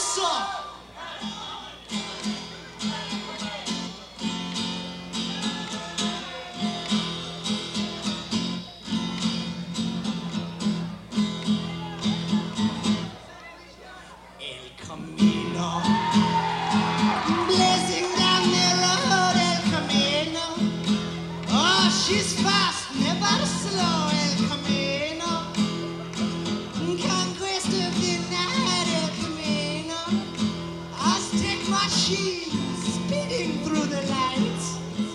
song. El Camino, blazing down the road, El Camino. Oh, she's fast, never slow, El Camino. Conquest of the night, El Camino. Aztec machine speeding through the lights.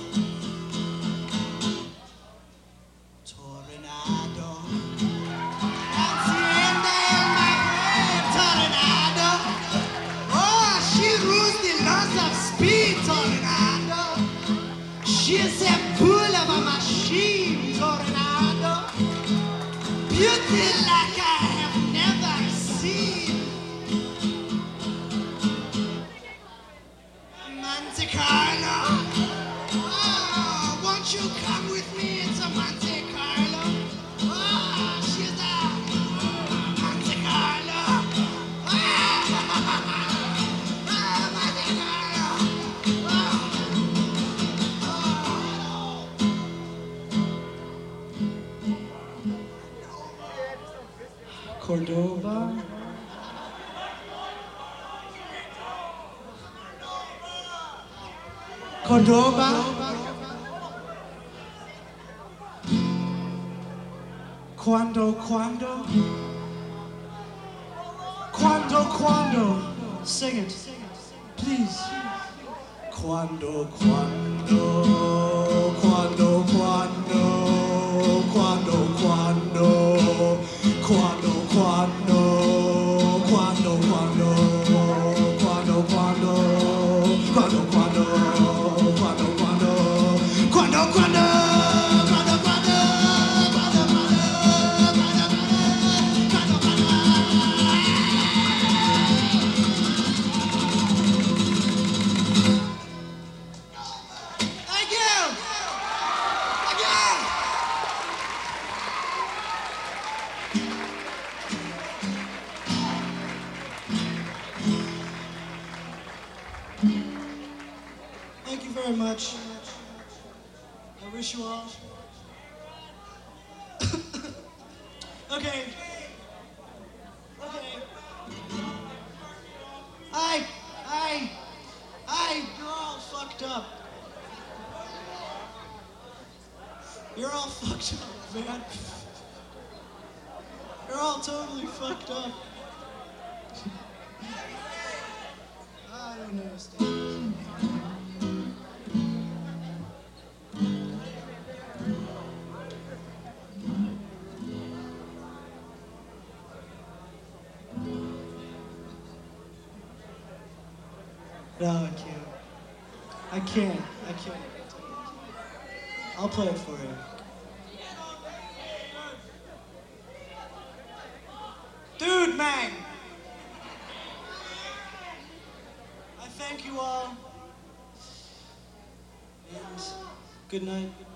Tornado, enciende el magnet, tornado. Oh, she rules the laws of speed, tornado. She's a bull of a machine, tornado. Beauty like I have never seen. Monte Carlo. Oh, won't you come with me to Monte Carlo? Oh, she's a Monte Carlo. Oh, Monte Carlo. Cordova. Cordova. Quando. Sing it, please. Quando. Thank you. Thank you very much. I wish you all. Okay. You're all fucked up. You're all fucked up, man. You're all totally fucked up. I don't understand. No, I can't. I'll play it for you. Dude, man! I thank you all. And good night.